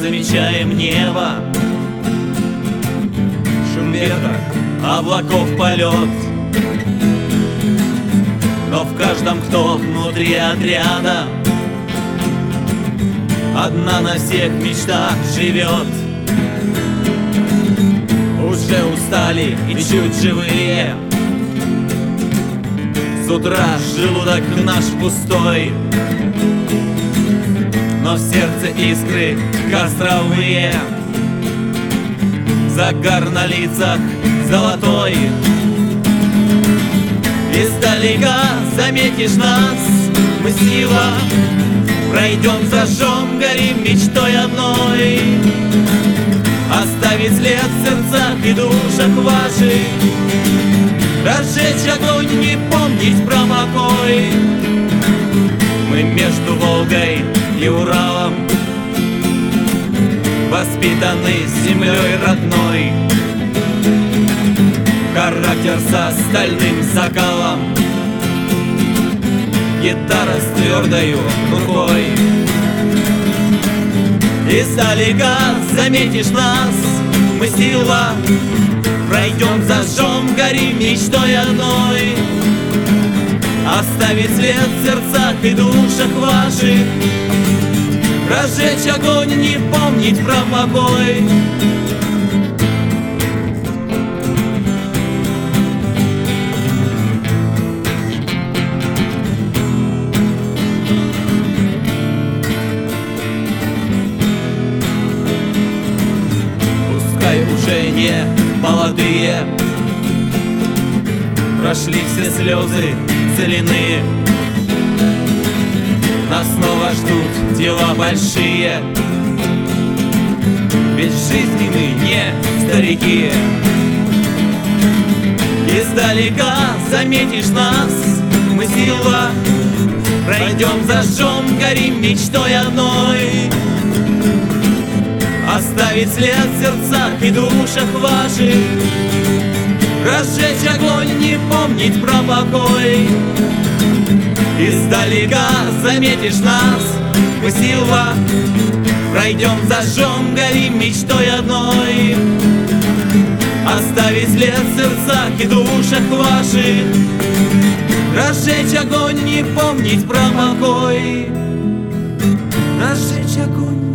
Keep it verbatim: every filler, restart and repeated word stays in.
замечаем небо, шум ветра, облаков полет. Но в каждом, кто внутри отряда, одна на всех мечта живет. Уже устали и чуть живые, с утра желудок наш пустой, но в сердце искры костровые, загар на лицах золотой. Издалека заметишь нас, мы сила, пройдем, зажжем, горим мечтой одной. Оставить след в сердцах и душах ваших, разжечь огонь, не помнить про покой. Мы между Волгой и Уралом, воспитаны землей родной. Характер со стальным закалом, гитара с твердою рукой. Издалека заметишь нас, мы сила, пройдем, зажжем, горим мечтой одной. Оставить след в сердцах и душах ваших, разжечь огонь, не помнить про покой. Уже не молодые, прошли все слезы соляные, нас снова ждут дела большие, ведь в жизни мы не старики. Издалека заметишь нас, мы сила, пройдем, зажжем, горим мечтой одной. Оставить след в сердцах и душах ваших, разжечь огонь, не помнить про покой. Издалека заметишь нас, мы сила, пройдем, зажжем, горим мечтой одной. Оставить след в сердцах и душах ваших, разжечь огонь, не помнить про покой. Разжечь огонь,